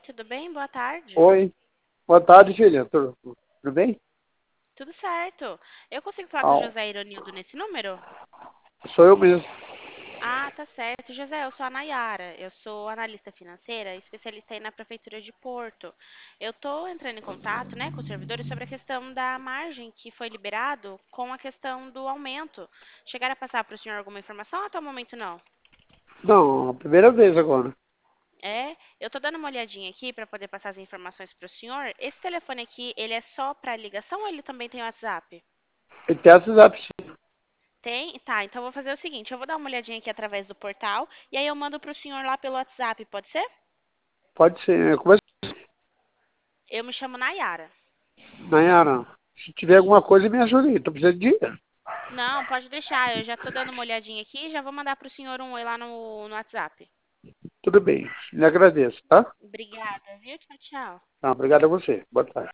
tudo bem? Boa tarde. Oi, boa tarde, filha. Tudo bem? Tudo certo. Eu consigo falar com o Ah, José Ironildo nesse número? sou eu mesmo. Ah, tá certo. José, eu sou a Nayara. Eu sou analista financeira, especialista aí na Prefeitura de Porto. Eu tô entrando em contato, né, com os servidores sobre a questão da margem que foi liberado com a questão do aumento. Chegaram a passar para o senhor alguma informação? Até o momento não. Não, a primeira vez agora. É, eu tô dando uma olhadinha aqui para poder passar as informações para o senhor. Esse telefone aqui, ele é só para ligação ou ele também tem WhatsApp? E tem WhatsApp, sim. Tem? Tá, então eu vou fazer o seguinte, eu vou dar uma olhadinha aqui através do portal e aí eu mando pro senhor lá pelo WhatsApp, pode ser? Pode ser. Começa, Eu me chamo Nayara. Nayara. Se tiver alguma coisa, me ajude aí. Tô precisando de dinheiro. Não, pode deixar, eu já tô dando uma olhadinha aqui e já vou mandar pro senhor um oi lá no WhatsApp. Tudo bem. Lhe agradeço, tá? Obrigada, viu? Tchau, tchau. Tá, obrigado a você. Boa tarde.